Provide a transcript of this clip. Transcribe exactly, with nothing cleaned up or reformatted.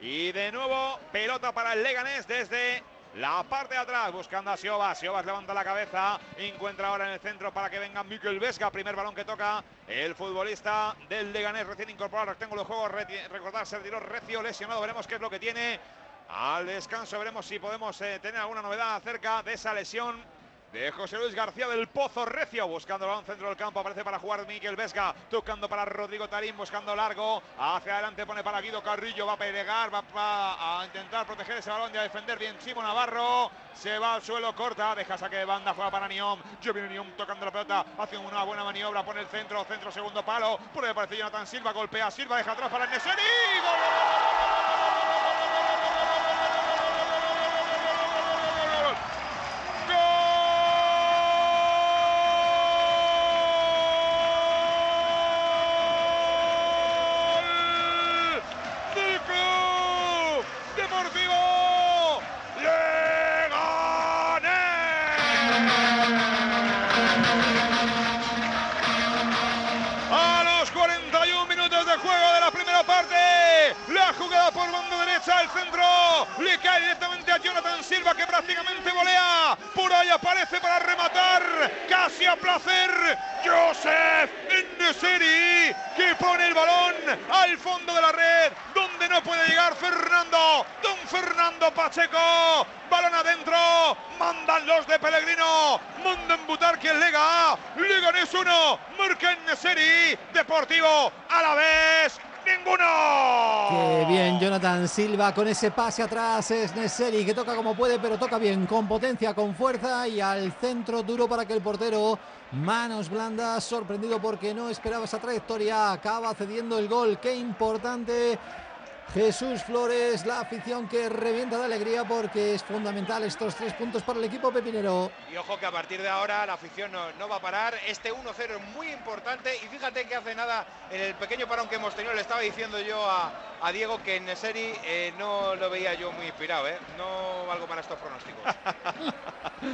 Y de nuevo, pelota para el Leganés desde la parte de atrás, buscando a Siobas. Siobas levanta la cabeza, encuentra ahora en el centro para que venga Mikel Vesga. Primer balón que toca el futbolista del Leganés, recién incorporado al rectángulo de juego. Recordar, se retiró recio, lesionado. Veremos qué es lo que tiene. Al descanso veremos si podemos eh, tener alguna novedad acerca de esa lesión de José Luis García del Pozo. Recio buscando el balón centro del campo, aparece para jugar Mikel Vesga, tocando para Rodrigo Tarín, buscando largo, hacia adelante pone para Guido Carrillo, va a pegar, va, va a intentar proteger ese balón y a defender bien Chimo Navarro, se va al suelo, corta, deja saque de banda, juega para Niom, yo viene Niom tocando la pelota, hace una buena maniobra, pone el centro, centro segundo palo, por ahí aparece Jonathan Silva, golpea Silva, deja atrás para En-Nesyri, ¡gol! Deportivo Leganés. A los cuarenta y un minutos de juego de la primera parte, la jugada por banda derecha, el centro le cae directamente a Jonathan Silva, que prácticamente volea, por ahí aparece para rematar, casi a placer, Joseph En-Nesyri, que pone el balón al fondo de la red, donde no puede llegar Fernando, don Fernando Pacheco, balón adentro, mandan los de Pellegrino, mandan Butarque el Lega, Leganés uno, marca En-Nesyri, Deportivo Alavés ninguno. Qué bien Jonathan Silva con ese pase atrás, es En-Nesyri que toca como puede, pero toca bien, con potencia, con fuerza y al centro duro para que el portero, manos blandas, sorprendido porque no esperaba esa trayectoria, acaba cediendo el gol. Qué importante Jesús Flores, la afición que revienta de alegría porque es fundamental estos tres puntos para el equipo pepinero. Y ojo que a partir de ahora la afición no, no va a parar, este uno cero es muy importante y fíjate que hace nada, en el pequeño parón que hemos tenido, le estaba diciendo yo a, a Diego que En-Nesyri eh, no lo veía yo muy inspirado, ¿eh? No valgo para estos pronósticos.